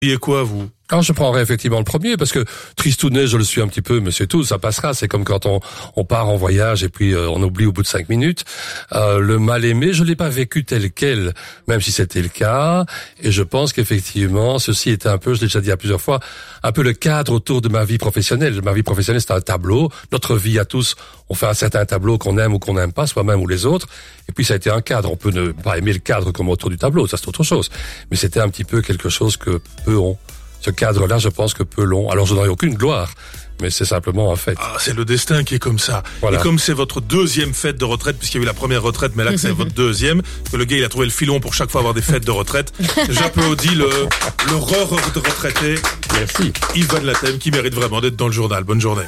Et quoi, vous? Alors je prendrais effectivement le premier parce que tristounet, je le suis un petit peu, mais c'est tout, ça passera. C'est comme quand on part en voyage et puis on oublie au bout de 5 minutes. Le mal aimé, je l'ai pas vécu tel quel, même si c'était le cas. Et je pense qu'effectivement, ceci était un peu, je l'ai déjà dit à plusieurs fois, un peu le cadre autour de ma vie professionnelle. Ma vie professionnelle, c'est un tableau. Notre vie à tous, on fait un certain tableau qu'on aime ou qu'on n'aime pas, soi-même ou les autres. Et puis ça a été un cadre. On peut ne pas aimer le cadre comme autour du tableau, ça c'est autre chose. Mais c'était un petit peu quelque chose que peu ont. Ce cadre-là, je pense que peu long. Alors, je n'aurai aucune gloire, mais c'est simplement un fait. Ah, c'est le destin qui est comme ça. Voilà. Et comme c'est votre deuxième fête de retraite, puisqu'il y a eu la première retraite, mais là que c'est votre deuxième, que le gars il a trouvé le filon pour chaque fois avoir des fêtes de retraite, j'applaudis le de retraité. Merci. Yves Van Latem, qui mérite vraiment d'être dans le journal. Bonne journée.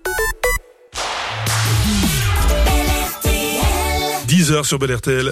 10h sur Bel RTL.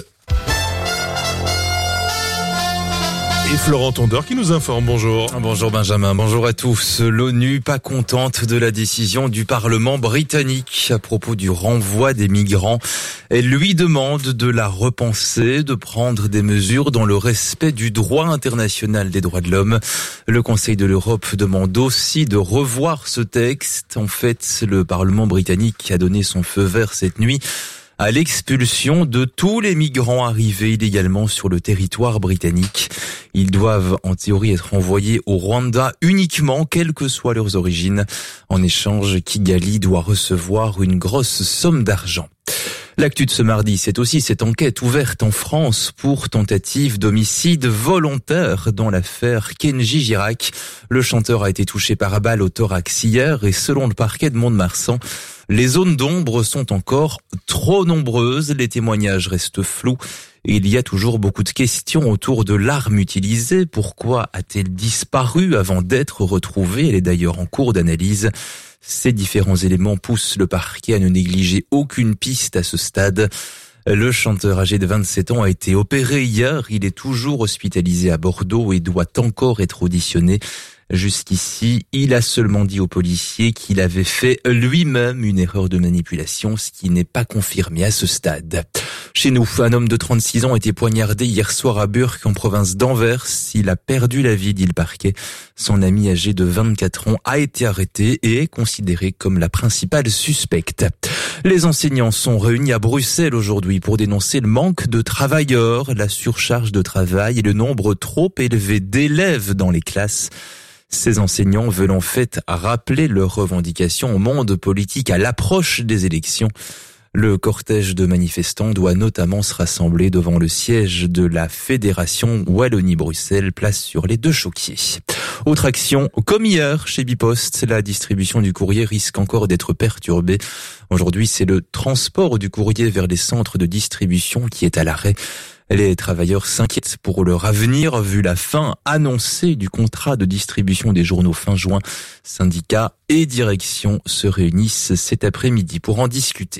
Et Florent Tondeur qui nous informe, bonjour. Bonjour Benjamin, bonjour à tous. L'ONU pas contente de la décision du Parlement britannique à propos du renvoi des migrants. Elle lui demande de la repenser, de prendre des mesures dans le respect du droit international des droits de l'homme. Le Conseil de l'Europe demande aussi de revoir ce texte. En fait, le Parlement britannique a donné son feu vert cette nuit à l'expulsion de tous les migrants arrivés illégalement sur le territoire britannique. Ils doivent en théorie être envoyés au Rwanda uniquement, quelles que soient leurs origines. En échange, Kigali doit recevoir une grosse somme d'argent. L'actu de ce mardi, c'est aussi cette enquête ouverte en France pour tentative d'homicide volontaire dans l'affaire Kenji Girac. Le chanteur a été touché par balle au thorax hier et selon le parquet de Mont-de-Marsan, les zones d'ombre sont encore trop nombreuses. Les témoignages restent flous et il y a toujours beaucoup de questions autour de l'arme utilisée. Pourquoi a-t-elle disparu avant d'être retrouvée? Elle est d'ailleurs en cours d'analyse. Ces différents éléments poussent le parquet à ne négliger aucune piste à ce stade. Le chanteur âgé de 27 ans a été opéré hier. Il est toujours hospitalisé à Bordeaux et doit encore être auditionné. Jusqu'ici, il a seulement dit aux policiers qu'il avait fait lui-même une erreur de manipulation, ce qui n'est pas confirmé à ce stade. Chez nous, un homme de 36 ans a été poignardé hier soir à Burk, en province d'Anvers. Il a perdu la vie, dit le parquet. Son ami âgé de 24 ans a été arrêté et est considéré comme la principale suspecte. Les enseignants sont réunis à Bruxelles aujourd'hui pour dénoncer le manque de travailleurs, la surcharge de travail et le nombre trop élevé d'élèves dans les classes. Ces enseignants veulent en fait rappeler leurs revendications au monde politique à l'approche des élections. Le cortège de manifestants doit notamment se rassembler devant le siège de la Fédération Wallonie-Bruxelles, place sur les Deux Chauquiers. Autre action, comme hier chez Bipost, la distribution du courrier risque encore d'être perturbée. Aujourd'hui, c'est le transport du courrier vers les centres de distribution qui est à l'arrêt. Les travailleurs s'inquiètent pour leur avenir vu la fin annoncée du contrat de distribution des journaux fin juin. Syndicats et direction se réunissent cet après-midi pour en discuter.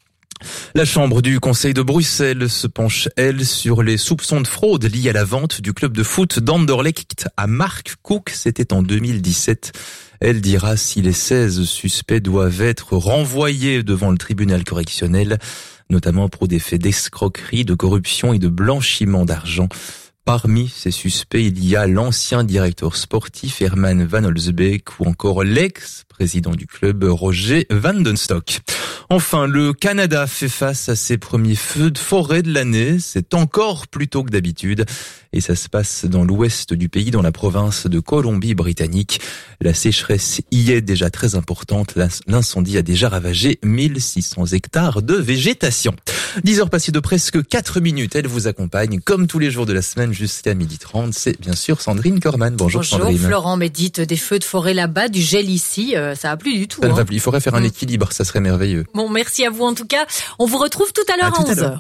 La chambre du Conseil de Bruxelles se penche, elle, sur les soupçons de fraude liés à la vente du club de foot d'Anderlecht à Mark Cook. C'était en 2017. Elle dira si les 16 suspects doivent être renvoyés devant le tribunal correctionnel, notamment pour des faits d'escroquerie, de corruption et de blanchiment d'argent. Parmi ces suspects, il y a l'ancien directeur sportif Herman Van Holzbeek ou encore l'ex-président du club Roger Van den Stock. Enfin, le Canada fait face à ses premiers feux de forêt de l'année. C'est encore plus tôt que d'habitude. Et ça se passe dans l'ouest du pays, dans la province de Colombie-Britannique. La sécheresse y est déjà très importante. L'incendie a déjà ravagé 1600 hectares de végétation. 10 heures passées de presque 4 minutes. Elle vous accompagne comme tous les jours de la semaine jusqu'à 12h30. C'est bien sûr Sandrine Corman. Bonjour Sandrine. Bonjour Florent, mais dites des feux de forêt là-bas, du gel ici, ça va plus du tout. Il faudrait faire un équilibre, ça serait merveilleux. Bon, merci à vous en tout cas. On vous retrouve tout à l'heure à 11h.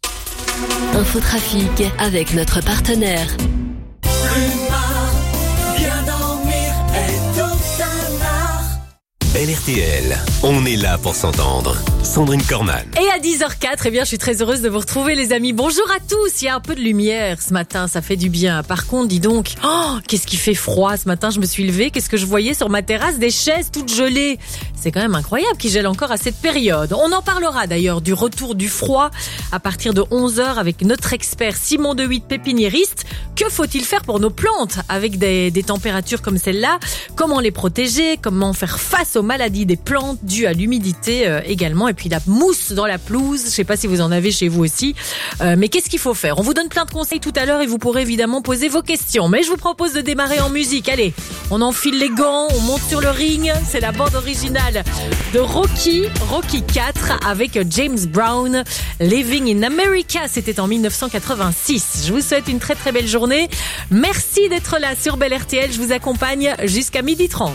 Infotrafic avec notre partenaire. Viens dormir et tout un art. LRTL, on est là pour s'entendre. Sandrine Corman. Et à 10h04, eh bien, je suis très heureuse de vous retrouver, les amis. Bonjour à tous. Il y a un peu de lumière ce matin, ça fait du bien. Par contre, dis donc, qu'est-ce qui fait froid ce matin. Je me suis levée, qu'est-ce que je voyais sur ma terrasse? Des chaises toutes gelées. C'est quand même incroyable qu'il gèle encore à cette période. On en parlera d'ailleurs du retour du froid à partir de 11h avec notre expert Simon De Witt, pépiniériste. Que faut-il faire pour nos plantes avec des températures comme celle-là? Comment les protéger? Comment faire face aux maladies des plantes dues à l'humidité également? Et puis la mousse dans la pelouse. Je sais pas si vous en avez chez vous aussi. Mais qu'est-ce qu'il faut faire? On vous donne plein de conseils tout à l'heure et vous pourrez évidemment poser vos questions. Mais je vous propose de démarrer en musique. Allez, on enfile les gants, on monte sur le ring. C'est la bande originale de Rocky 4 avec James Brown. Living in America, c'était en 1986. Je vous souhaite une très très belle journée. Merci d'être là sur Bel RTL. Je vous accompagne jusqu'à 12h30.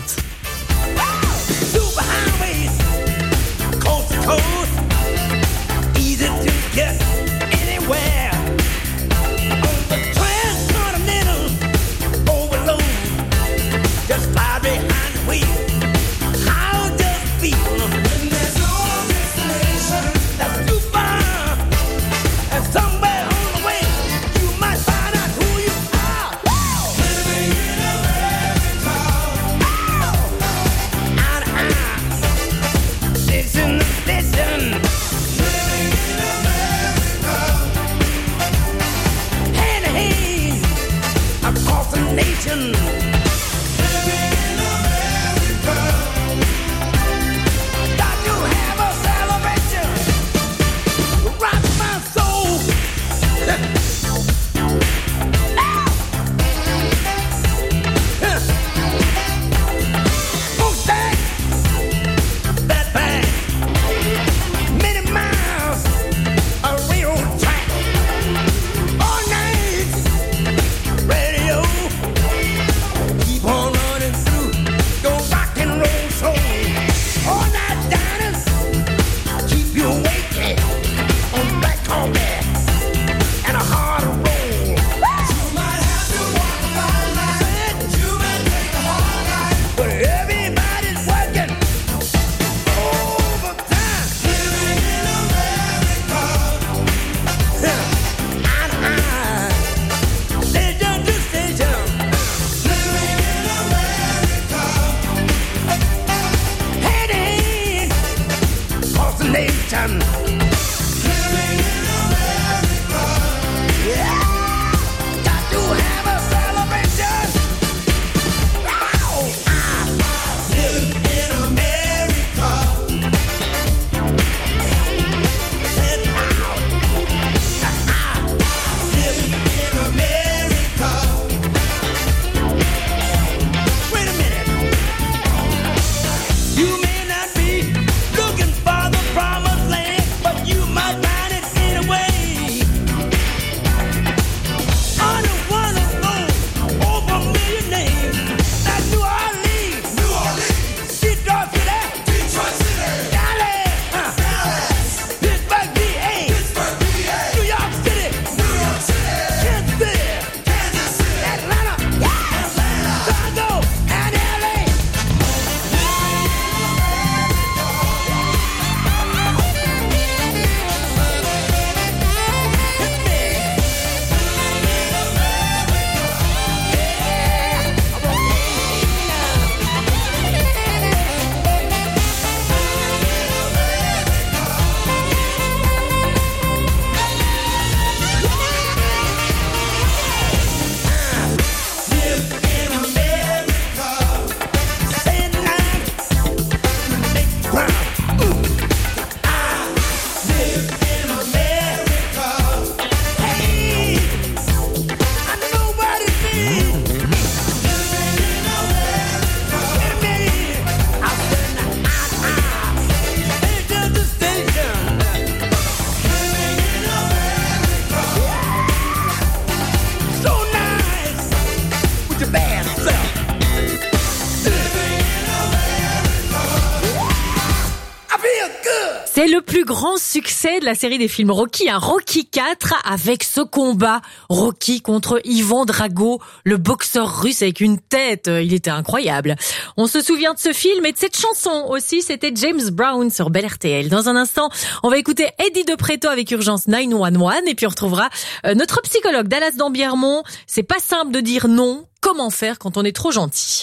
C'est le plus grand succès de la série des films Rocky, Rocky 4, avec ce combat. Rocky contre Ivan Drago, le boxeur russe avec une tête. Il était incroyable. On se souvient de ce film et de cette chanson aussi. C'était James Brown sur Bel RTL. Dans un instant, on va écouter Eddie de Pretto avec Urgence 911 et puis on retrouvera notre psychologue Dallas d'Ambiermont. C'est pas simple de dire non. Comment faire quand on est trop gentil?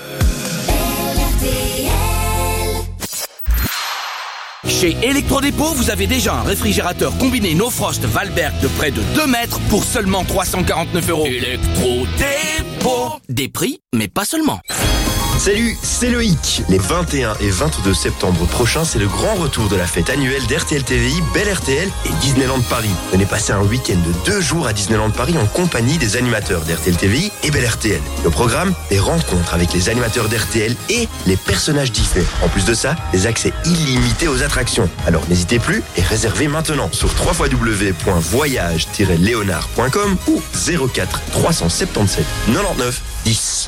Chez Electrodépôt, vous avez déjà un réfrigérateur combiné No Frost Valberg de près de 2 mètres pour seulement 349 €. Electrodépôt. Des prix, mais pas seulement. Salut, c'est Loïc. Les 21 et 22 septembre prochains, c'est le grand retour de la fête annuelle d'RTL TVI, Bel RTL et Disneyland Paris. Venez passer un week-end de 2 jours à Disneyland Paris en compagnie des animateurs d'RTL TVI et Bel RTL. Le programme, des rencontres avec les animateurs d'RTL et les personnages Disney. En plus de ça, des accès illimités aux attractions. Alors n'hésitez plus et réservez maintenant sur www.voyage-léonard.com ou 04 377 99 10.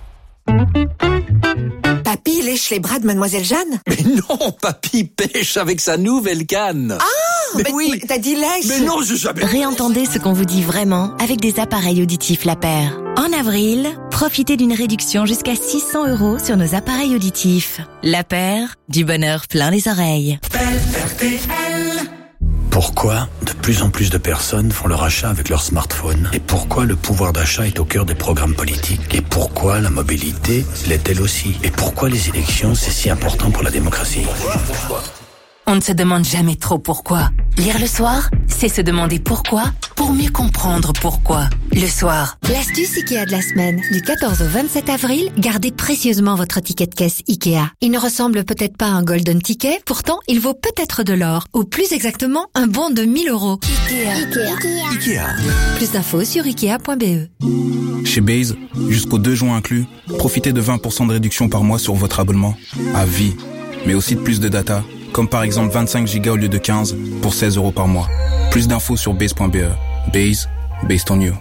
Papy lèche les bras de Mademoiselle Jeanne? Mais non, papy pêche avec sa nouvelle canne. Ah, mais oui. Mais t'as dit lèche. Mais non, je savais. Réentendez ce qu'on vous dit vraiment avec des appareils auditifs La Paire. En avril, profitez d'une réduction jusqu'à 600 € sur nos appareils auditifs. La Paire, du bonheur plein les oreilles. Pourquoi de plus en plus de personnes font leur achat avec leur smartphone? Et pourquoi le pouvoir d'achat est au cœur des programmes politiques? Et pourquoi la mobilité l'est-elle aussi? Et pourquoi les élections, c'est si important pour la démocratie? On ne se demande jamais trop pourquoi. Lire le soir, c'est se demander pourquoi pour mieux comprendre pourquoi. Le soir. L'astuce Ikea de la semaine. Du 14 au 27 avril, gardez précieusement votre ticket de caisse Ikea. Il ne ressemble peut-être pas à un golden ticket, pourtant il vaut peut-être de l'or. Ou plus exactement, un bon de 1 000 €. Ikea. Plus d'infos sur Ikea.be. Chez Base, jusqu'au 2 juin inclus, profitez de 20% de réduction par mois sur votre abonnement. À vie. Mais aussi de plus de data. Comme par exemple 25 gigas au lieu de 15 pour 16 € par mois. Plus d'infos sur base.be. Base, based on you.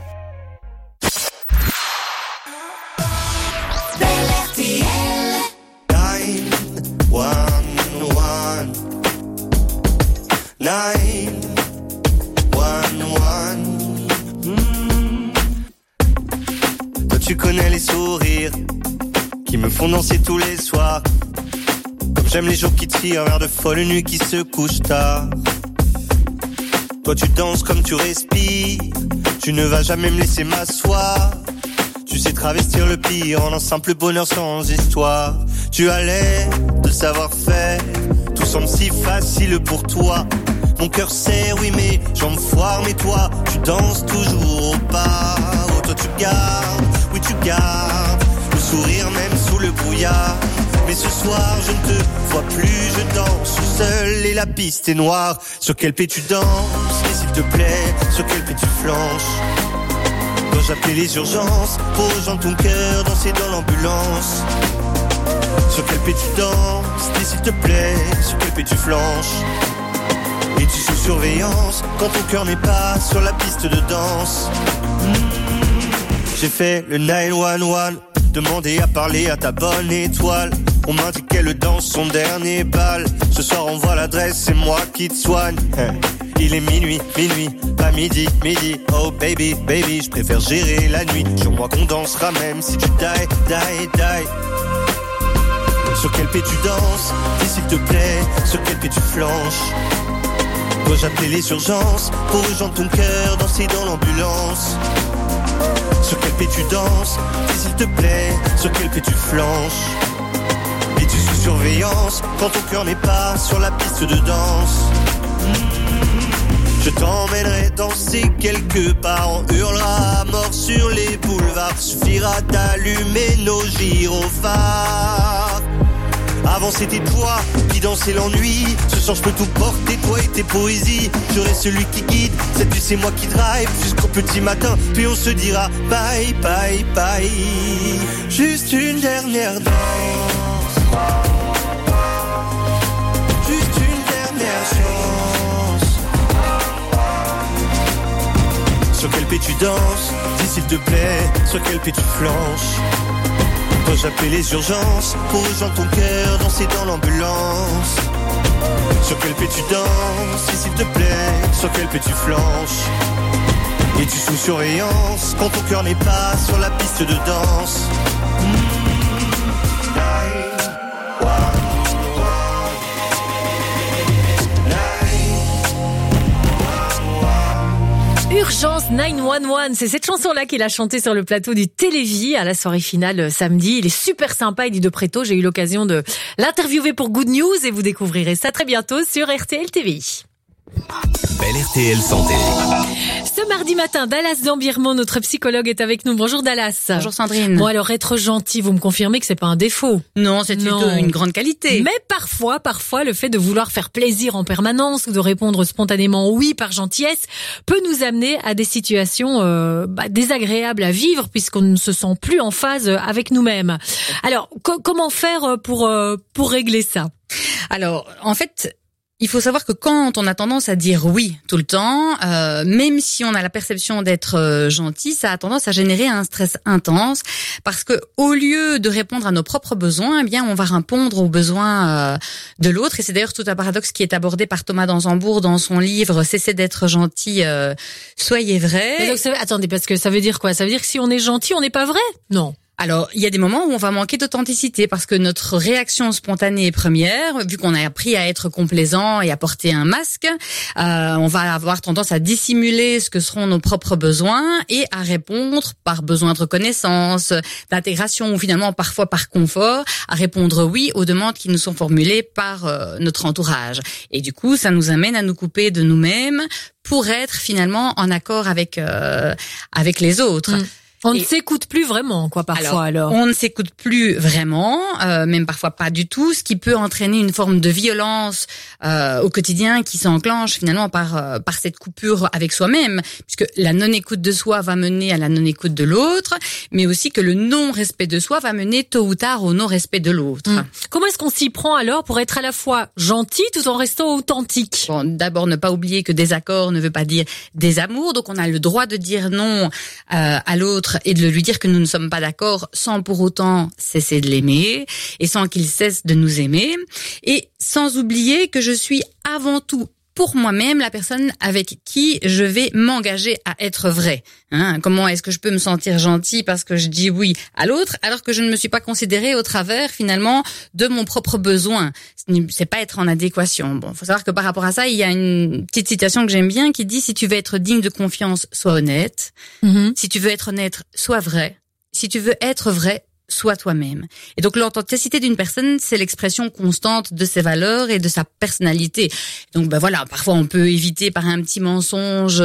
Toi tu connais les sourires qui me font danser tous les soirs. J'aime les jours qui tirent vers de folles nuits qui se couchent tard. Toi tu danses comme tu respires, tu ne vas jamais me laisser m'asseoir. Tu sais travestir le pire en un simple bonheur sans histoire. Tu as l'air de savoir faire, tout semble si facile pour toi. Mon cœur sait, oui mais jambes foire, mais toi tu danses toujours au pas. Oh toi tu gardes, oui tu gardes le sourire même sous le brouillard. Mais ce soir je ne te vois plus, je danse seul et la piste est noire. Sur quel pied tu danses, et s'il te plaît, sur quel pied tu flanches? Quand j'appelais les urgences, pour rejoindre ton cœur, danser dans l'ambulance. Sur quel pied tu danses, et s'il te plaît, sur quel pied tu flanches? Et tu sous surveillance, quand ton cœur n'est pas sur la piste de danse. J'ai fait le 911, demandé à parler à ta bonne étoile. On m'a dit qu'elle danse son dernier bal. Ce soir on voit l'adresse, c'est moi qui te soigne. Il est minuit, pas midi. Oh baby, je préfère gérer la nuit. Jure-moi qu'on dansera même si tu die. Sur quel pied tu danses, dis s'il te plaît, sur quel pied tu flanches? Dois-je appeler les urgences pour rejoindre ton cœur, danser dans l'ambulance? Sur quel pied tu danses, dis s'il te plaît, sur quel pied tu flanches? Et tu sous surveillance quand ton cœur n'est pas sur la piste de danse. Je t'emmènerai danser quelque part, on hurlera à mort sur les boulevards. Suffira d'allumer nos gyrophares. Avant c'était toi qui dansais l'ennui. Ce soir je peux tout porter, toi et tes poésies. Je reste celui qui guide, cette nuit c'est moi qui drive jusqu'au petit matin, puis on se dira bye. Juste une dernière danse, juste une dernière chance. Sur quel pied tu danses, dis s'il te plaît, sur quel pied tu flanches? Quand j'appelle les urgences pour rejoindre ton cœur, danser dans l'ambulance. Sur quel pied tu danses, et s'il te plaît, sur quel pied tu flanches. Es-tu sous surveillance quand ton cœur n'est pas sur la piste de danse? Urgence 911, c'est cette chanson-là qu'il a chantée sur le plateau du Télévis à la soirée finale samedi. Il est super sympa, Eddie de Pretto. J'ai eu l'occasion de l'interviewer pour Good News et vous découvrirez ça très bientôt sur RTL TVI. Belle RTL Santé. Ce mardi matin, Dallas Zambirmont, notre psychologue, est avec nous. Bonjour Dallas. Bonjour Sandrine. Bon alors, être gentil, vous me confirmez que c'est pas un défaut? Non, c'est plutôt une grande qualité. Mais parfois, le fait de vouloir faire plaisir en permanence ou de répondre spontanément oui par gentillesse peut nous amener à des situations désagréables à vivre puisqu'on ne se sent plus en phase avec nous-mêmes. Alors, comment faire pour régler ça? Alors, en fait, il faut savoir que quand on a tendance à dire oui tout le temps, même si on a la perception d'être gentil, ça a tendance à générer un stress intense parce que au lieu de répondre à nos propres besoins, eh bien on va répondre aux besoins de l'autre. Et c'est d'ailleurs tout un paradoxe qui est abordé par Thomas Dansembourg dans son livre Cessez d'être gentil, soyez vrai. Mais donc, attendez, parce que ça veut dire quoi? Ça veut dire que si on est gentil, on n'est pas vrai? Non. Alors, il y a des moments où on va manquer d'authenticité parce que notre réaction spontanée est première, vu qu'on a appris à être complaisant et à porter un masque, on va avoir tendance à dissimuler ce que seront nos propres besoins et à répondre par besoin de reconnaissance, d'intégration ou finalement parfois par confort, à répondre oui aux demandes qui nous sont formulées par notre entourage. Et du coup, ça nous amène à nous couper de nous-mêmes pour être finalement en accord avec les autres. On ne s'écoute plus vraiment, quoi, parfois, alors. On ne s'écoute plus vraiment, même parfois pas du tout, ce qui peut entraîner une forme de violence au quotidien qui s'enclenche finalement par cette coupure avec soi-même, puisque la non-écoute de soi va mener à la non-écoute de l'autre, mais aussi que le non-respect de soi va mener tôt ou tard au non-respect de l'autre. Comment est-ce qu'on s'y prend alors pour être à la fois gentil tout en restant authentique? Bon, d'abord, ne pas oublier que désaccord ne veut pas dire désamour, donc on a le droit de dire non à l'autre et de lui dire que nous ne sommes pas d'accord sans pour autant cesser de l'aimer et sans qu'il cesse de nous aimer, et sans oublier que je suis avant tout pour moi-même la personne avec qui je vais m'engager à être vrai. Comment est-ce que je peux me sentir gentil parce que je dis oui à l'autre alors que je ne me suis pas considérée au travers finalement de mon propre besoin? C'est pas être en adéquation. Bon, faut savoir que par rapport à ça, il y a une petite citation que j'aime bien qui dit: si tu veux être digne de confiance, sois honnête. Si tu veux être honnête, sois vrai. Si tu veux être vrai, sois toi-même. Et donc l'authenticité d'une personne, c'est l'expression constante de ses valeurs et de sa personnalité. Donc voilà, parfois on peut éviter par un petit mensonge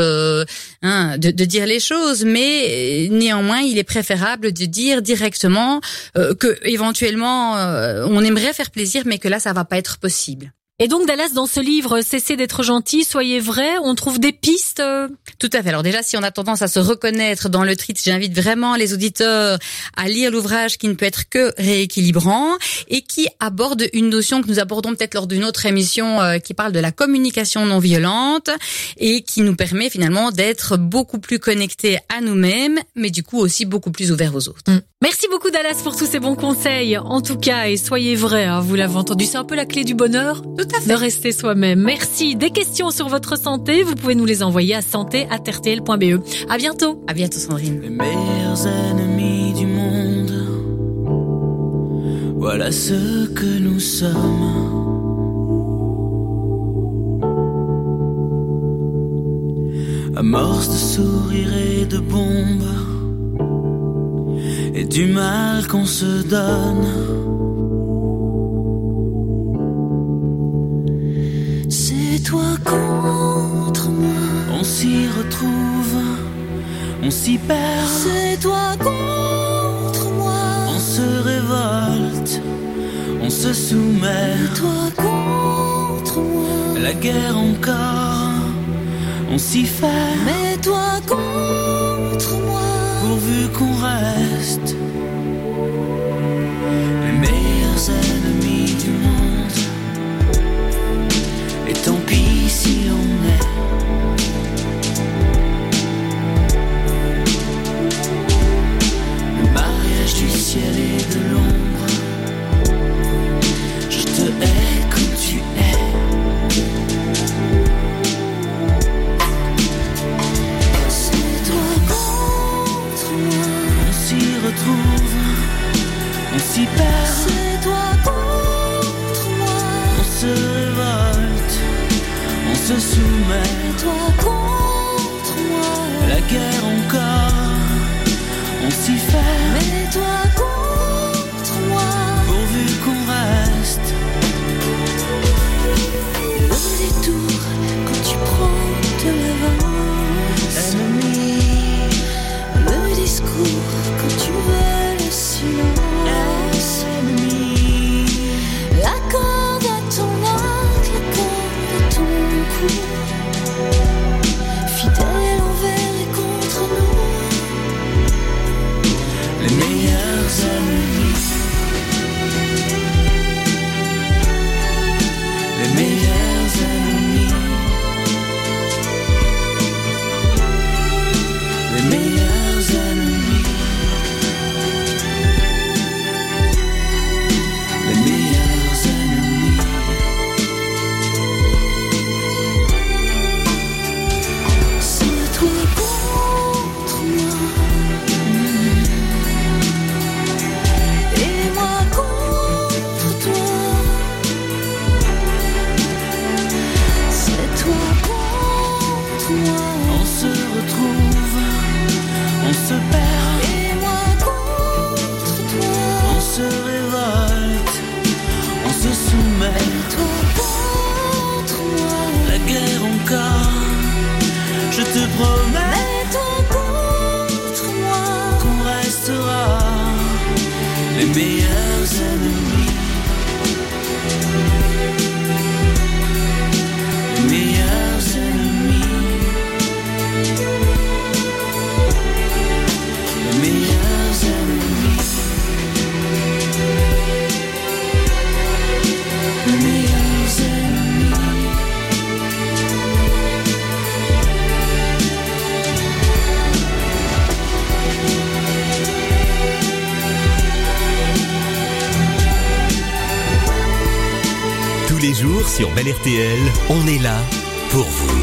de dire les choses, mais néanmoins il est préférable de dire directement que éventuellement on aimerait faire plaisir, mais que là ça va pas être possible. Et donc Dallas, dans ce livre Cessez d'être gentil, soyez vrai, on trouve des pistes? Tout à fait. Alors déjà, si on a tendance à se reconnaître dans le titre, j'invite vraiment les auditeurs à lire l'ouvrage qui ne peut être que rééquilibrant et qui aborde une notion que nous abordons peut-être lors d'une autre émission qui parle de la communication non violente et qui nous permet finalement d'être beaucoup plus connectés à nous-mêmes, mais du coup aussi beaucoup plus ouverts aux autres. Merci beaucoup Dallas pour tous ces bons conseils. En tout cas, et soyez vrai, vous l'avez entendu, c'est un peu la clé du bonheur. Tout à fait. De rester soi-même. Merci. Des questions sur votre santé, vous pouvez nous les envoyer à santé@rtl.be. À bientôt. À bientôt Sandrine. Les meilleurs ennemis du monde, voilà ce que nous sommes. Amorce de sourires et de bombes, et du mal qu'on se donne. C'est toi contre moi. On s'y retrouve, on s'y perd. C'est toi contre moi. On se révolte, on se soumet. C'est toi contre moi. La guerre encore, on s'y fait. Mais toi contre moi. Pourvu qu'on reste les meilleurs ennemis du monde. Et tant pis si on est le mariage du ciel et de l'ombre. Je te hais comme tu es. on s'y perd. C'est toi contre moi. On se révolte, on se soumet. C'est toi contre moi. La guerre encore, on s'y fait. Mais toi contre moi. Pourvu qu'on reste. Le détour quand tu prends de l'avance. Ennemi. Le discours quand tu veux le silence. Ennemi. La corde à ton arc, la corde à ton cou. Fidèle envers et contre nous. Les meilleurs ennemis. Les meilleurs ennemis. Les meilleurs ennemis. Les meilleurs ennemis. C'est toi contre moi. Et moi contre toi. C'est toi contre moi. On se retrouve, on se perd. Et moi contre toi. On se révolte, on se soumet. Et toi contre moi. La guerre encore, je te promets. Et toi contre moi. Qu'on restera les meilleurs ennemis. Les meilleurs ennemis. Les meilleurs ennemis. Les meilleurs ennemis. Tous les jours sur Bel RTL, on est là pour vous.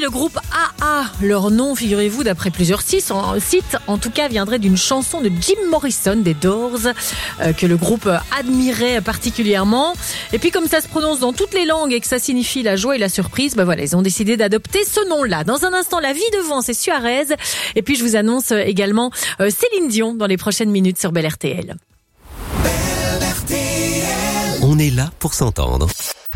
le groupe AA. Leur nom, figurez-vous, d'après plusieurs sites, en tout cas, viendrait d'une chanson de Jim Morrison des Doors, que le groupe admirait particulièrement. Et puis, comme ça se prononce dans toutes les langues et que ça signifie la joie et la surprise, voilà, ils ont décidé d'adopter ce nom-là. Dans un instant, la vie devant, c'est Suarez. Et puis, je vous annonce également Céline Dion dans les prochaines minutes sur Bel RTL. On est là pour s'entendre.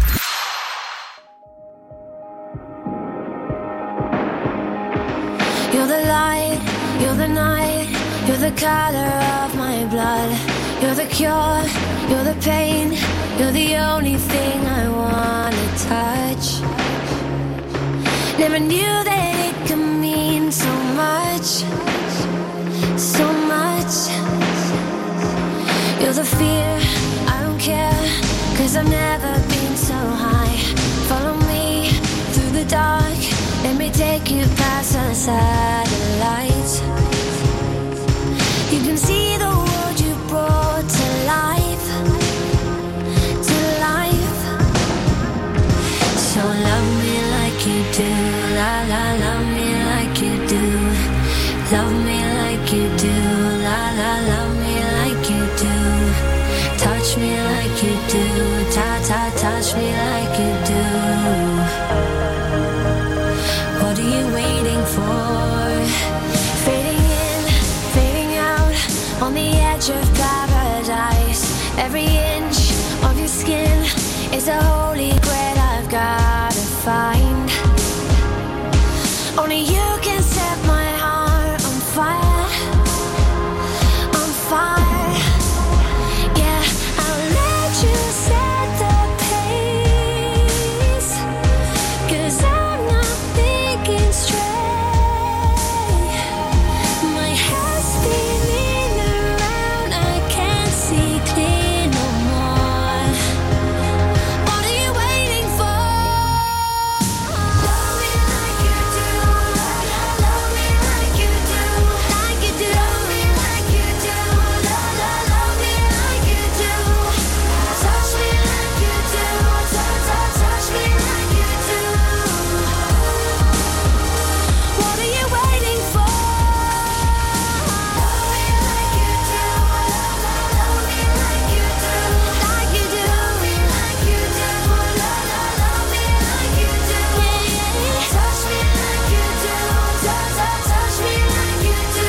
You're the light, you're the night, you're the color of my blood. You're the cure, you're the pain, you're the only thing I wanna touch. Never knew that it could mean so much, so much. You're the fear, I don't care, 'cause I've never been so high. Follow me through the dark, let me take you past the satellites. You can see the world you brought to life, to life. So love me like you do, la la, love me like you do. Love me like you do, la la, love me like you do. Touch me like you do, ta ta, touch me like you do. What are you waiting for? Fading in, fading out, on the edge of paradise. Every inch of your skin is a holy grail I've gotta find. Only you can set my heart on fire, on fire. Yeah, I'll let you set the pace, 'cause I'm not thinking straight. My head's spinning around, I can't see clear no more. What are you waiting for? Love me like you do, love me like you do, like you do. Love me like you do, love me like you do. Touch me like you do, touch me like you do. What are you waiting for? Love me like you do, love me like you do, like you do. Love me like you do, love me like you do. Touch me like you do, touch me like you do.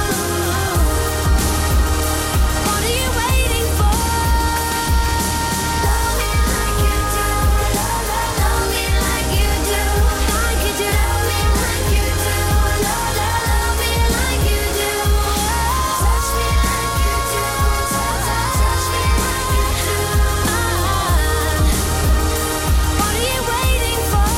What are you waiting for? Love me like you do, love me like you do, like you do. Love me like you do, love me like you do. Touch me like you do, touch me like you do. What are you waiting for?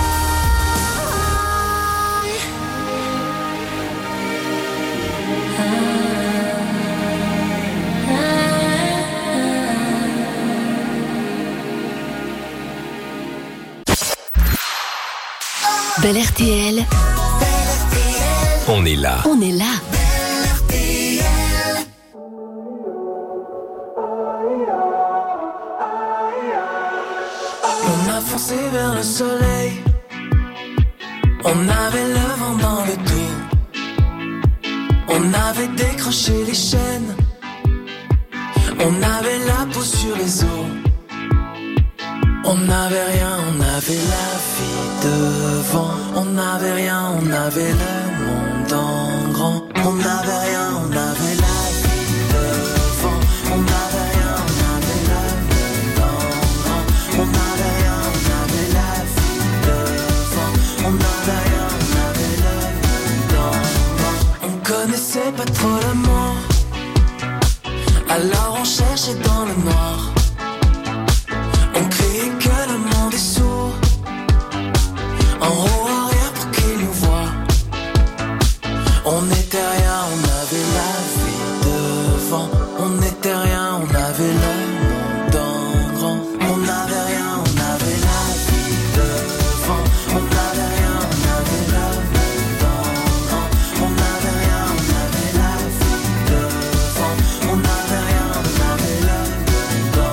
Bel RTL, On est là. on est là. On a foncé vers le soleil. On avait le vent dans le dos. On avait décroché les chaînes. On avait la peau sur les os. On n'avait rien, on avait la vie devant. On n'avait rien, on avait le monde en grand. On n'avait rien, on avait la vie devant. On n'avait rien, on avait le monde en grand. On n'avait rien, on avait la vie devant. On n'avait rien, on avait le monde en grand. On connaissait pas trop l'amour, alors on cherchait dans le noir. On criait que le monde est sourd, en haut arrière pour qu'il nous voie. On n'était rien, on avait la vie devant. On n'était rien, on avait le monde en grand. On n'avait rien, on avait la vie devant. On n'avait rien, on avait le monde en grand. On n'avait rien, on avait la vie devant. On n'avait rien, on avait le monde en grand.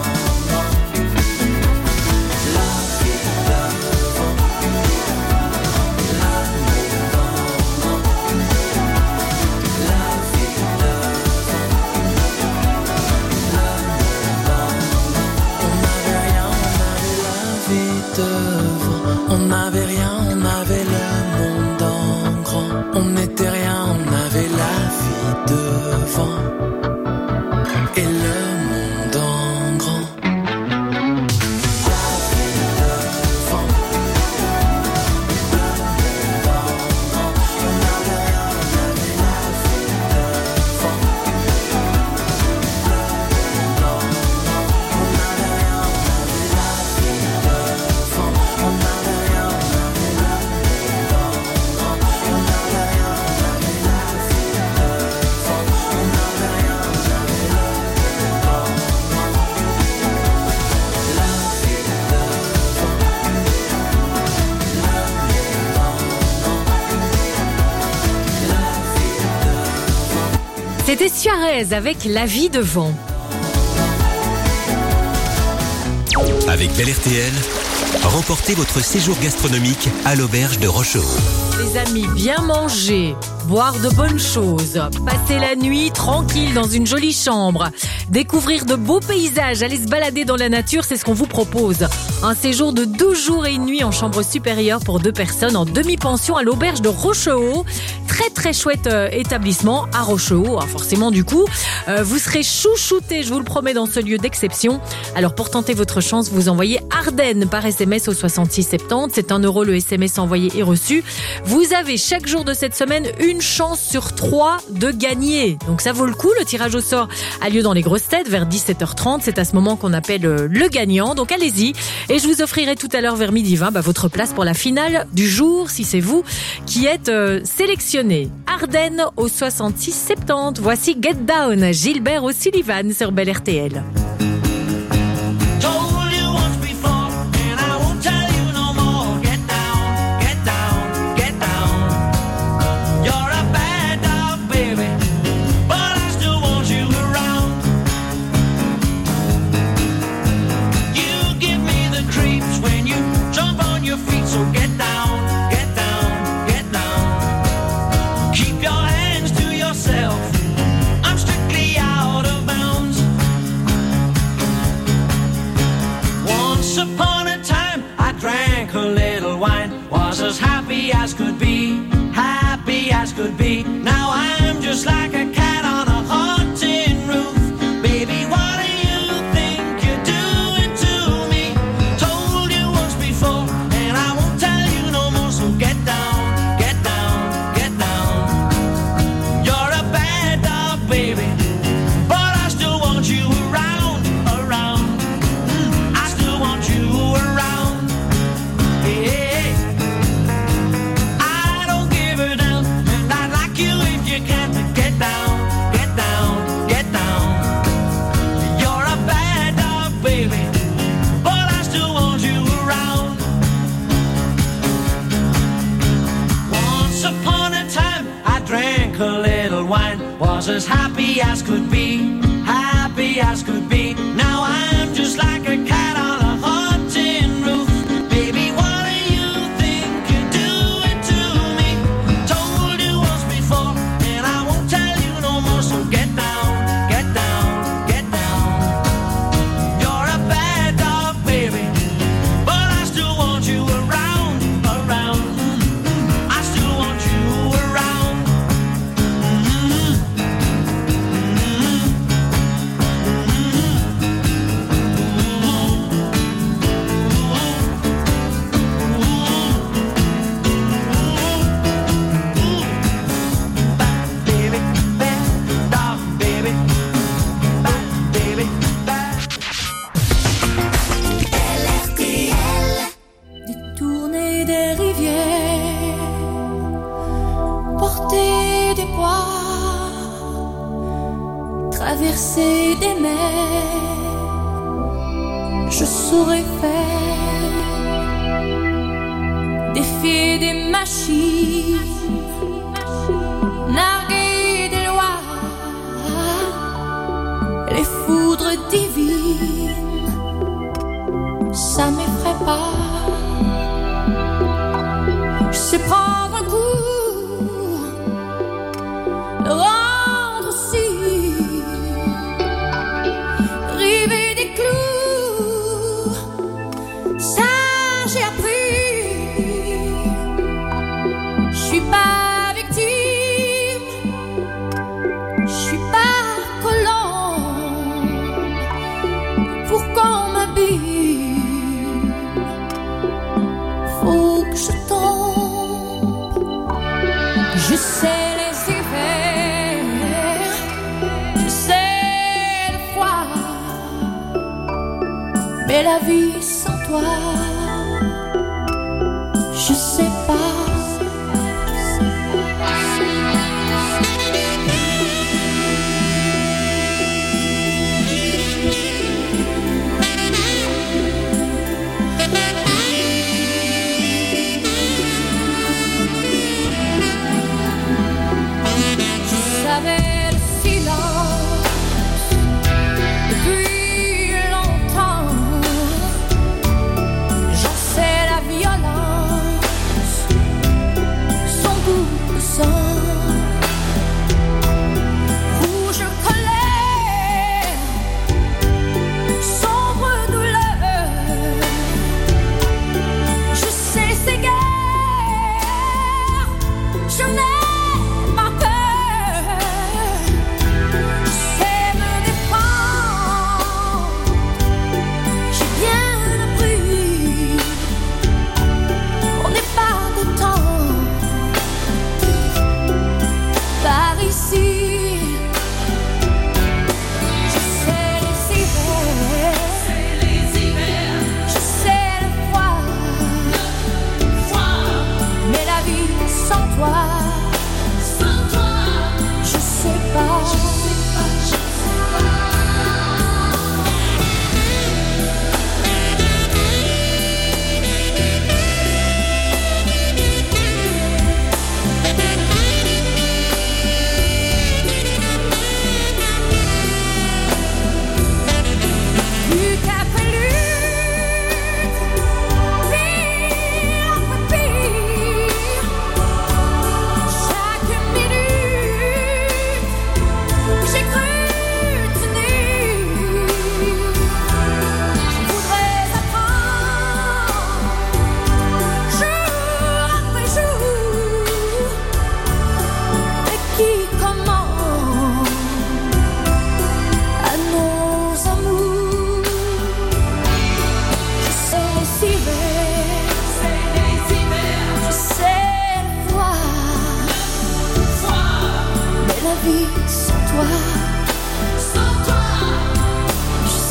C'était Suarez avec La vie de vent. Avec Bel RTL, remportez votre séjour gastronomique à l'auberge de Rochehaut. Les amis, bien manger, boire de bonnes choses, passer la nuit tranquille dans une jolie chambre, découvrir de beaux paysages, aller se balader dans la nature, c'est ce qu'on vous propose. Un séjour de 12 jours et une nuit en chambre supérieure pour 2 personnes en demi-pension à l'auberge de Rochehaut. Très très chouette établissement à Rochehaut, forcément du coup. Vous serez chouchoutés, je vous le promets, dans ce lieu d'exception. Alors pour tenter votre chance, vous envoyez Ardennes par SMS au 6670. C'est 1 € le SMS envoyé et reçu. Vous avez chaque jour de cette semaine une chance sur 3 de gagner. Donc ça vaut le coup. Le tirage au sort a lieu dans les grosses têtes vers 17h30. C'est à ce moment qu'on appelle le gagnant. Donc allez-y. Et je vous offrirai tout à l'heure vers 12h20 votre place pour la finale du jour, si c'est vous qui êtes sélectionné. Ardennes au 6670. Voici Get Down, Gilbert O'Sullivan sur Bel RTL. Upon a time I drank a little wine, was as happy as could be, happy as could be. Now I'm just like a cat on a hot tin roof. Baby, what do you think you're doing to me? Told you once before and I won't tell you no more. So get down, get down, get down. You're a bad dog, baby, but I still want you around, around. I still want you around. Hey, I don't give a damn, and I'd like you if you can. Get down, get down, get down. You're a bad dog, baby, but I still want you around. Once upon a time I drank a little wine, was as happy as could be, happy as could be. Now I'm just like a cat on a hot tin roof. Baby, what do you think you're doing to me? Told you once before and I won't tell you no more. So get down, get down, get down. You're a bad dog, baby, but I still want you around, around. I still want you around. Baby, bad dog, baby, bad baby, bad. Détourner des rivières, porter des poids, traverser des mers, je saurais faire, défier des machines, narguer des lois, les foudres divines, ça m'effraie pas. Je sais prendre un coup, le rendre aussi, river des clous, ça j'ai appris. Je suis pas victime, je suis pas colombe, pour qu'on m'habille, faut que je tombe. Je sais les hivers, je sais le froid, mais la vie sans toi, je sais pas. Je savais le silence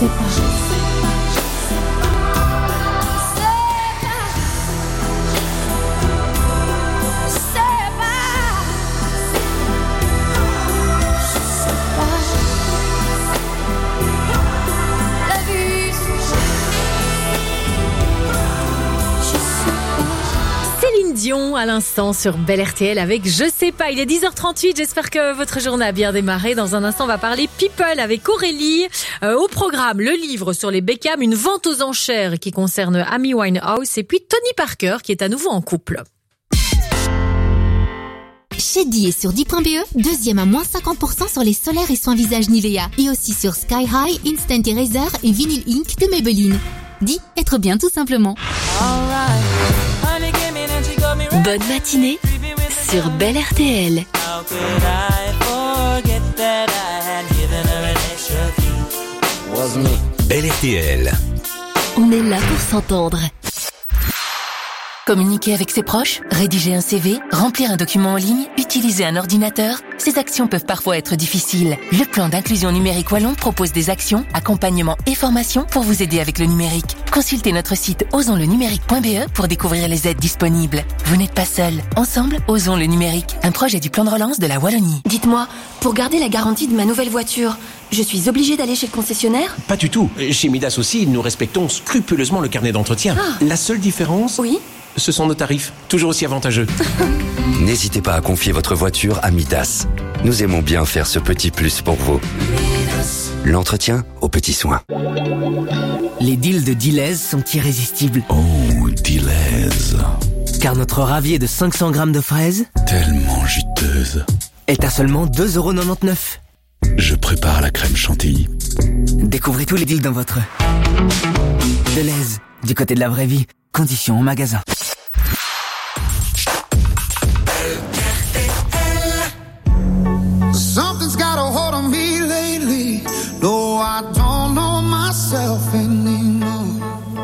sais pas. Dion à l'instant sur Bel RTL avec Je sais pas. Il est 10h38. J'espère que votre journée a bien démarré. Dans un instant, on va parler People avec Aurélie. Au programme, le livre sur les Beckham, une vente aux enchères qui concerne Amy Winehouse et puis Tony Parker qui est à nouveau en couple. Chez Die et sur Die.be, deuxième à moins 50% sur les solaires et soins visage Nivea. Et aussi sur Sky High, Instant Eraser et Vinyl Ink de Maybelline. Die, être bien tout simplement. Bonne matinée sur Bel RTL. Bel RTL. On est là pour s'entendre. Communiquer avec ses proches, rédiger un CV, remplir un document en ligne, utiliser un ordinateur, ces actions peuvent parfois être difficiles. Le plan d'inclusion numérique wallon propose des actions, accompagnement et formation pour vous aider avec le numérique. Consultez notre site osonslenumérique.be pour découvrir les aides disponibles. Vous n'êtes pas seul. Ensemble, osons le numérique. Un projet du plan de relance de la Wallonie. Dites-moi, pour garder la garantie de ma nouvelle voiture, je suis obligée d'aller chez le concessionnaire ? Pas du tout. Chez Midas aussi, nous respectons scrupuleusement le carnet d'entretien. La seule différence, ce sont nos tarifs, toujours aussi avantageux. N'hésitez pas à confier votre voiture à Midas. Nous aimons bien faire ce petit plus pour vous. L'entretien aux petits soins. Les deals de Deleuze sont irrésistibles. Oh, Deleuze. Car notre ravier de 500 grammes de fraises, tellement juteuse, est à seulement 2,99 €. Je prépare la crème chantilly. Découvrez tous les deals dans votre Deleuze, du côté de la vraie vie. Conditions en magasin. Something's got a hold on me lately. No, I don't know myself anymore.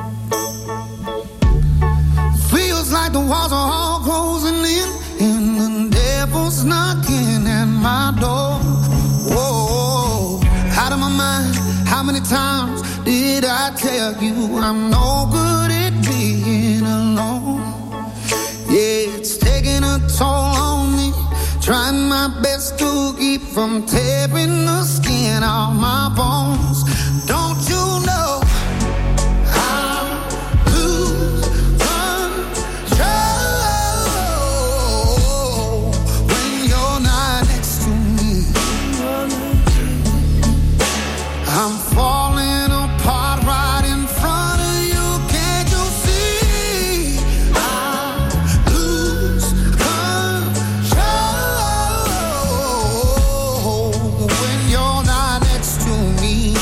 Feels like the walls are all closing in, and the devil's knocking at my door. Whoa, out of my mind. How many times did I tell you I'm no good at being alone? Yeah, it's taking a toll on me. Trying my best to keep from tearing the skin off my bones. Don't you know I lose control when you're not next to me? I'm falling apart right in front of you. Can't you see? I lose control when you're not next to me.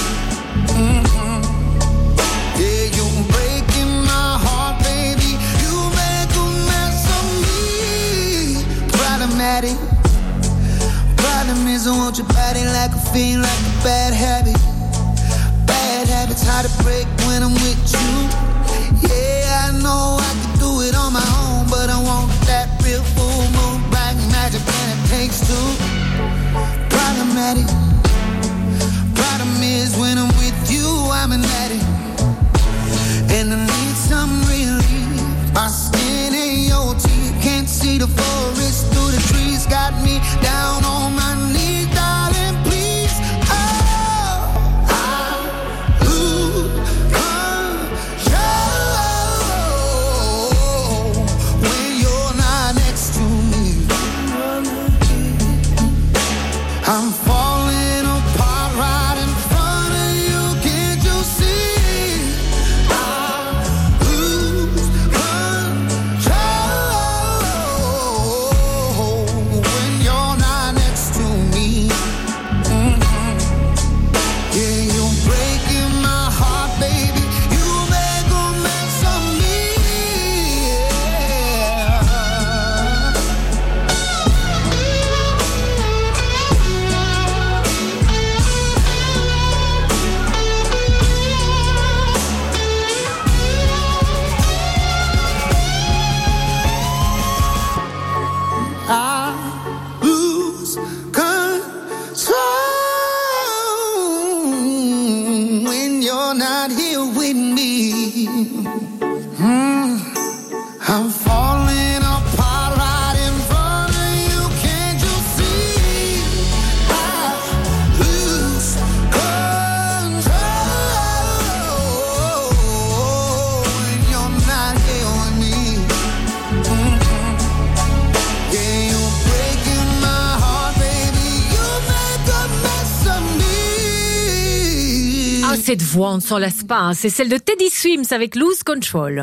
Yeah, you're breaking my heart, baby. You make a mess of me. Problematic. Problem is I want your body like a fiend, like a bad habit. Bad habits hard to break when I'm with you. Yeah, I know I can do it on my own, but I want that real full moon, black magic, and it takes two. Problematic. Problem is when I'm with you, I'm an addict, and I need some relief. My skin ain't your teeth, can't see the forest through the trees. Got me down on my knees, darling, please. I'm falling apart right in front of you. Can't you see? I lose control when you're not next cette voix, on ne s'en lasse pas. C'est celle de Teddy Swims avec Lose Control.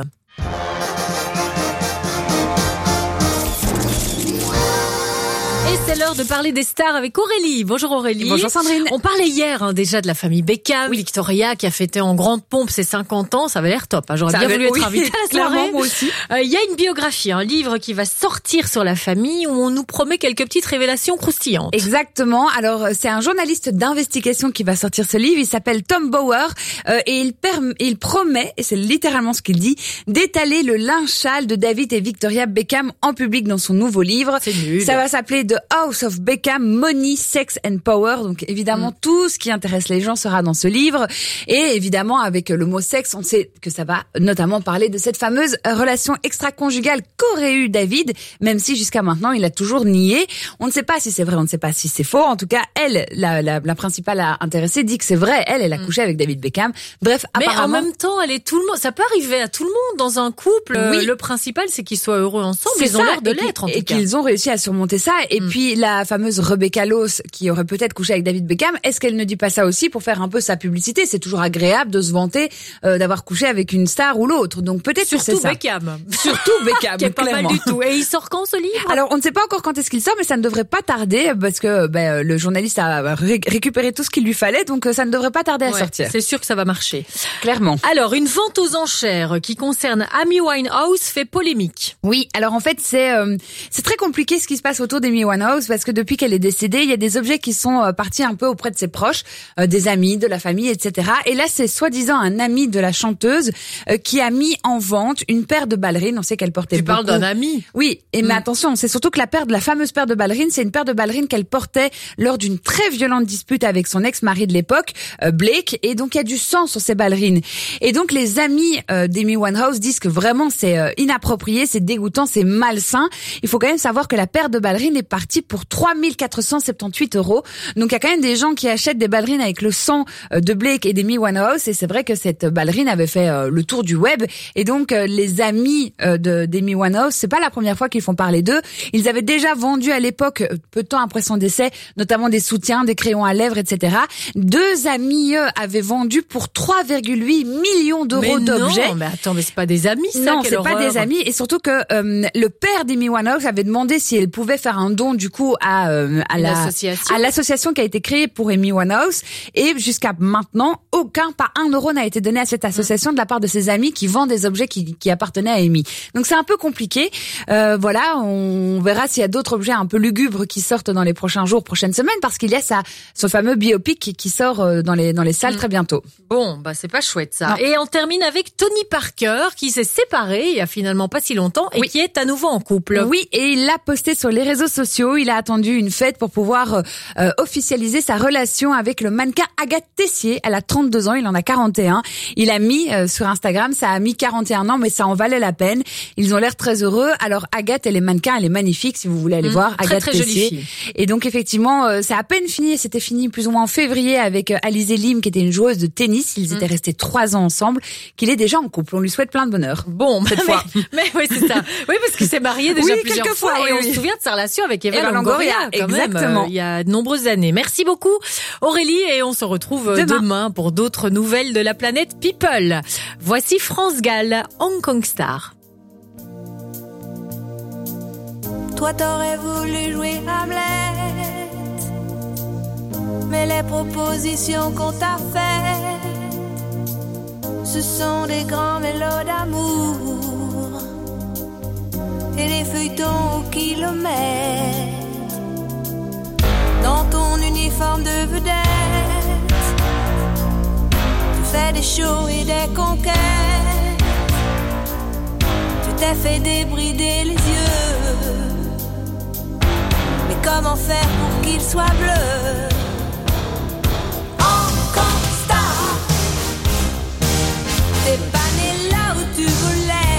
Et c'est l'heure de parler des stars avec Aurélie. Bonjour Aurélie. Bonjour Sandrine. On parlait hier déjà de la famille Beckham, Victoria qui a fêté en grande pompe ses 50 ans. Ça avait l'air top. J'aurais bien voulu être invitée à la soirée. Clairement, moi aussi. Il y a une biographie, un livre qui va sortir sur la famille où on nous promet quelques petites révélations croustillantes. Exactement. Alors c'est un journaliste d'investigation qui va sortir ce livre. Il s'appelle Tom Bower et il promet, et c'est littéralement ce qu'il dit, d'étaler le linge sale de David et Victoria Beckham en public dans son nouveau livre. C'est nul. Ça va s'appeler The House of Beckham, Money, Sex and Power. Donc évidemment, tout ce qui intéresse les gens sera dans ce livre. Et évidemment, avec le mot sexe, on sait que ça va notamment parler de cette fameuse relation extra-conjugale qu'aurait eu David, même si jusqu'à maintenant, il a toujours nié. On ne sait pas si c'est vrai, on ne sait pas si c'est faux. En tout cas, elle, la principale intéressée, dit que c'est vrai. Elle a couché avec David Beckham. Bref, mais apparemment... en même temps, elle est tout le monde. Ça peut arriver à tout le monde dans un couple. Oui. Le principal, c'est qu'ils soient heureux ensemble. Ils ont l'air de l'être, en tout cas. Et qu'ils ont réussi à surmonter ça. Et puis, la fameuse Rebecca Loos, qui aurait peut-être couché avec David Beckham, est-ce qu'elle ne dit pas ça aussi pour faire un peu sa publicité? C'est toujours agréable de se vanter d'avoir couché avec une star ou l'autre. Donc peut-être que c'est ça. Surtout Beckham, qui est pas clairement. mal du tout. Et il sort quand ce livre? Alors on ne sait pas encore quand est-ce qu'il sort, mais ça ne devrait pas tarder parce que le journaliste a récupéré tout ce qu'il lui fallait, donc ça ne devrait pas tarder à sortir. C'est sûr que ça va marcher. Clairement. Alors une vente aux enchères qui concerne Amy Winehouse fait polémique. Oui, alors en fait c'est très compliqué ce qui se passe autour d'Amy Winehouse parce que depuis qu'elle est décédée, il y a des objets qui sont partis un peu auprès de ses proches, des amis, de la famille, etc. Et là, c'est soi-disant un ami de la chanteuse qui a mis en vente une paire de ballerines. On sait qu'elle portait beaucoup. Tu parles d'un ami? Oui, mais attention, c'est surtout que la fameuse paire de ballerines, c'est une paire de ballerines qu'elle portait lors d'une très violente dispute avec son ex-mari de l'époque, Blake, et donc il y a du sang sur ces ballerines. Et donc les amis d'Amy Winehouse disent que vraiment c'est inapproprié, c'est dégoûtant, c'est malsain. Il faut quand même savoir que la paire de ballerines est partie pour 3478 €. Donc il y a quand même des gens qui achètent des ballerines avec le sang de Blake et d'Amy Winehouse, et c'est vrai que cette ballerine avait fait le tour du web. Et donc les amis d'Amy Winehouse, c'est pas la première fois qu'ils font parler d'eux. Ils avaient déjà vendu à l'époque, peu de temps après son décès, notamment des soutiens, des crayons à lèvres, etc. Deux amis avaient vendu pour 3,8 millions d'euros d'objets. Non, mais attends, mais c'est pas des amis, ça? Non, c'est pas des amis. Et surtout que le père d'Amy Winehouse avait demandé si elle pouvait faire un don du coup à l'association qui a été créée pour Amy Winehouse. Et jusqu'à maintenant, pas 1 euro n'a été donné à cette association de la part de ses amis qui vendent des objets qui appartenaient à Amy. Donc c'est un peu compliqué. Voilà, on verra s'il y a d'autres objets un peu lugubres qui sortent dans les prochains jours, prochaines semaines, parce qu'il y a ce fameux biopic qui sort dans les salles très bientôt. Bon, bah c'est pas chouette ça. Non. Et on termine avec Tony Parker qui s'est séparé il y a finalement pas si longtemps et qui est à nouveau en couple. Oui, et il l'a posté sur les réseaux sociaux. Il a attendu une fête pour pouvoir officialiser sa relation avec le mannequin Agathe Tessier. Elle a 32 ans, il en a 41. Il a mis sur Instagram, ça a mis 41 ans, mais ça en valait la peine. Ils ont l'air très heureux. Alors Agathe, elle est mannequin, elle est magnifique si vous voulez aller voir. Agathe très Tessier. Jolie fille. Et donc effectivement, c'est à peine fini. C'était fini plus ou moins en février avec Alizé Lim, qui était une joueuse de tennis. Ils étaient restés 3 ans ensemble. Qu'il est déjà en couple. On lui souhaite plein de bonheur. Bon, cette fois. Mais oui, c'est ça. Oui, parce qu'il s'est marié déjà plusieurs fois. Oui, et on se souvient de sa relation avec Eva Longoria. Exactement. Même, il y a de nombreuses années. Merci beaucoup Aurélie et on se retrouve demain pour d'autres nouvelles de la planète People. Voici France Gall, Hong Kong Star. Toi t'aurais voulu jouer Hamlet, mais les propositions qu'on t'a faites, ce sont des grands mélos d'amour et des feuilletons au kilomètre. Dans ton uniforme de vedette, tu fais des shows et des conquêtes. Tu t'es fait débrider les yeux, mais comment faire pour qu'ils soient bleus? Hong Kong Star, t'es pas né là où tu voulais,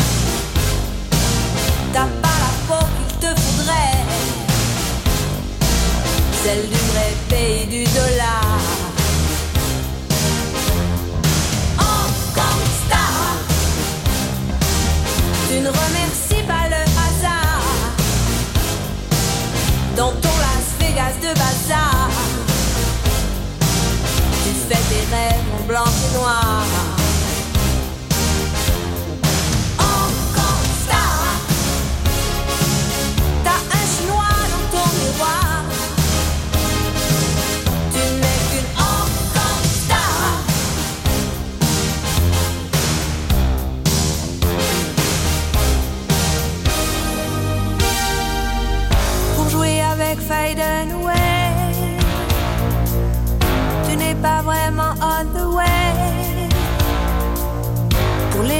t'as pas la peau qu'il te faudrait, celle du vrai pays du dollar. Hong Kong Star, tu ne remercies pas le hasard dans ton Las Vegas de bazar.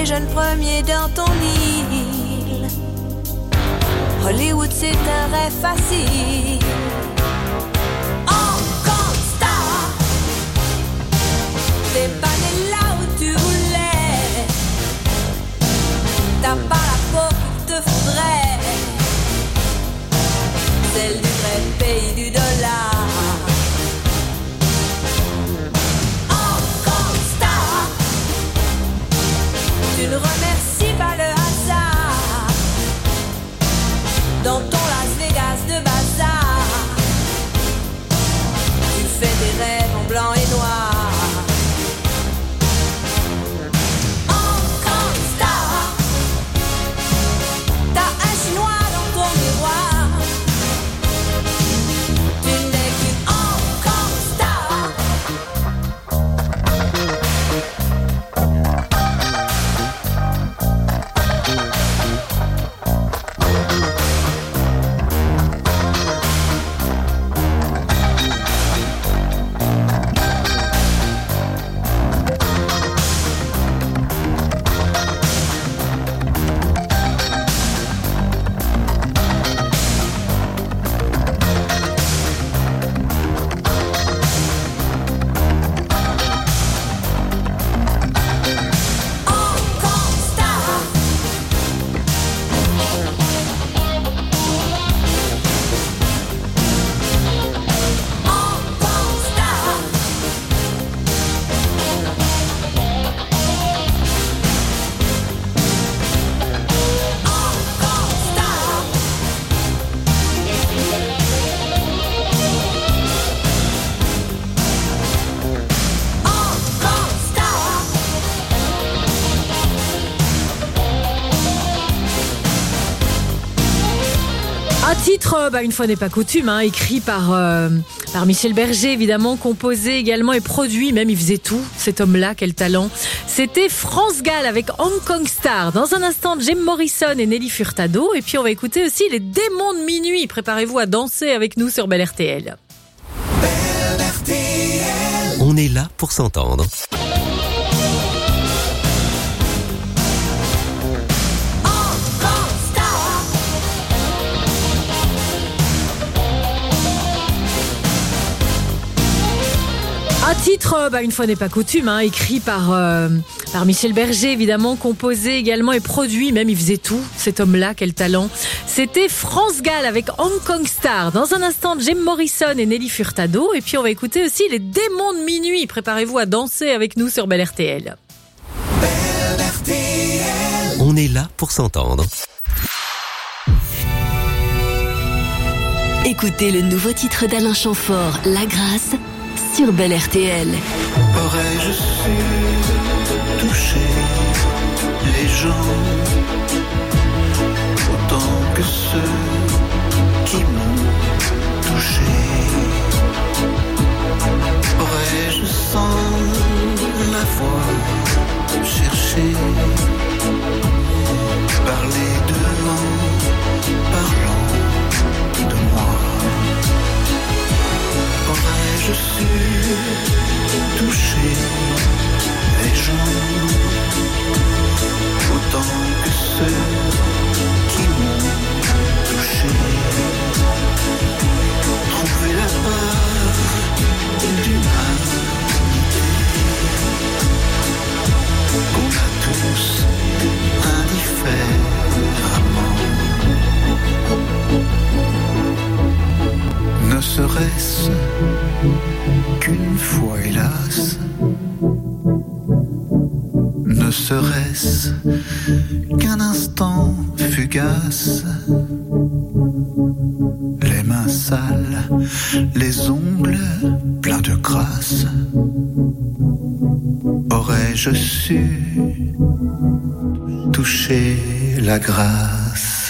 les jeunes premiers dans ton île. Hollywood c'est un rêve facile. Encore star, t'es pas né là où tu voulais. T'as pas la peau qu'il te faudrait, celle du vrai pays du dollar. Encore star, tu ne remercies pas le hasard. Dans ton Las Vegas de bazar, tu fais des rêves en blanc et noir. Encore star, t'as un chinois dans ton miroir. Tu n'es qu'une encore star. Titre, une fois n'est pas coutume, écrit par Michel Berger, évidemment, composé également et produit, même il faisait tout, cet homme-là, quel talent. C'était France Gall avec Hong Kong Star. Dans un instant, Jim Morrison et Nelly Furtado. Et puis on va écouter aussi les démons de minuit. Préparez-vous à danser avec nous sur Bel RTL. On est là pour s'entendre. Un titre, une fois n'est pas coutume, écrit par Michel Berger, évidemment, composé également et produit, même il faisait tout, cet homme-là, quel talent. C'était France Gall avec Hong Kong Star. Dans un instant, Jim Morrison et Nelly Furtado. Et puis on va écouter aussi les démons de minuit. Préparez-vous à danser avec nous sur Bel RTL. On est là pour s'entendre. Écoutez le nouveau titre d'Alain Chamfort, La Grâce, sur Bel RTL. Aurais-je su toucher les gens autant que ceux qui m'ont touché? Aurais-je sans l'avoir cherché parler d'eux en parlant de moi? Aurais-je su toucher les gens autant que ceux qui m'ont touché? Trouver la part d'humanité qu'on a tous indifféremment. Ne serait-ce qu'une fois, hélas, ne serait-ce qu'un instant fugace, les mains sales, les ongles pleins de grâce, aurais-je su toucher la grâce?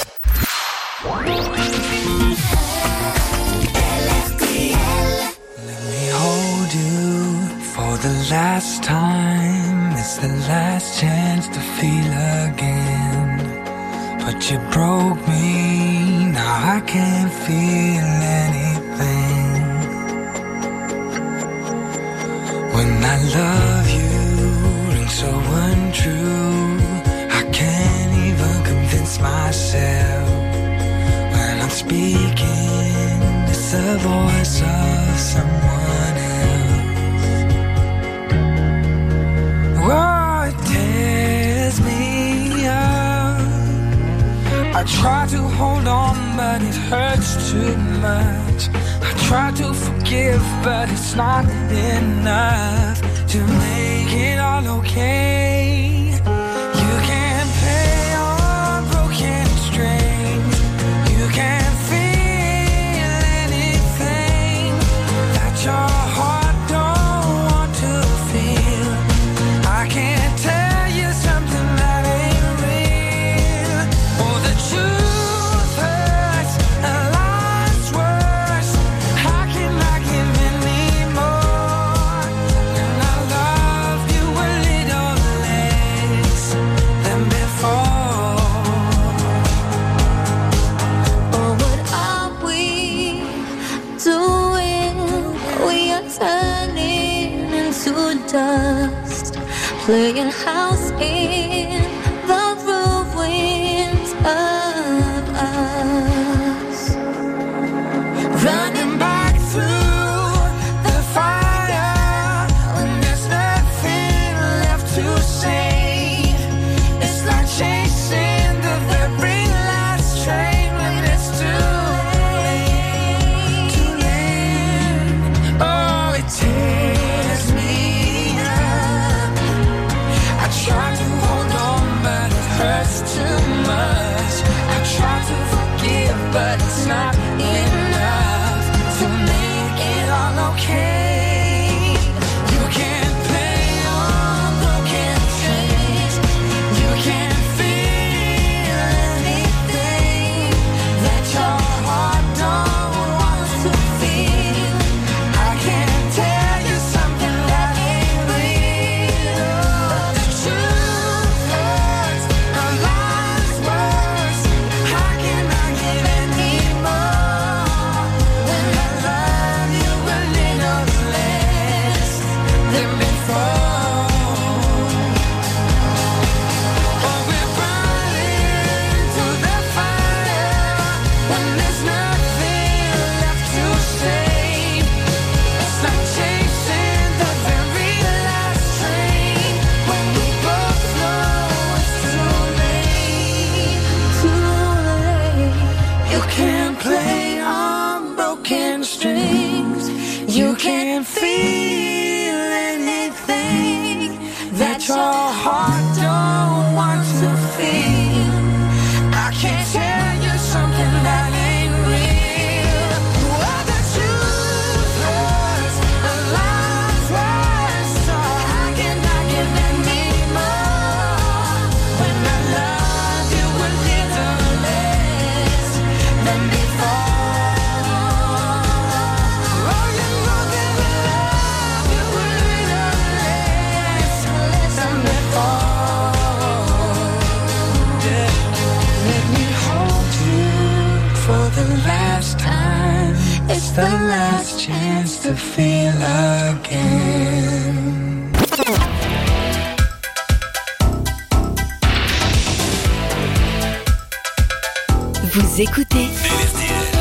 The last time, it's the last chance to feel again. But you broke me, now I can't feel anything. When I love you, and so so untrue. I can't even convince myself when I'm speaking. It's the voice of someone else. Oh, it tears me up. I try to hold on, but it hurts too much. I try to forgive, but it's not enough to make it all okay. You can't play on broken strings. You can't feel anything that your heart don't want to feel. I can't tell you something that ain't real. Oh, the truth hurts, the lies worse. How can I give anymore? And I love you a little less than before. Oh, what are we doing? We are turning into dust, playing house in the ruins of us. Running back through the fire when there's nothing left to say. It's like chasing the very last train when it's too late. Too late. Oh, it tears me up. I try to hold on, but it hurts too much. I try to forgive, but it's not enough to make it all okay. You can't play on broken strings. You can't feel anything that your heart don't want to feel. I can't tell you something that ain't real. The truth hurts, the lies worse. How can I give anymore when I love you a little less than before? Oh, we're running to the fire when there's nothing left to say. It's like chasing the very last train when we both know it's too late. Too late. You can't play on broken strings. You can't feel anything that your heart don't want to feel. I can't tell you something that ain't real. Well, the truth hurts, the lies worse. So how can I give anymore when I love you a little less than before? Oh, you know that I love you a little less than before. Yeah. Let me hold you for the last time. It's the last chance to feel again. Vous écoutez RTL.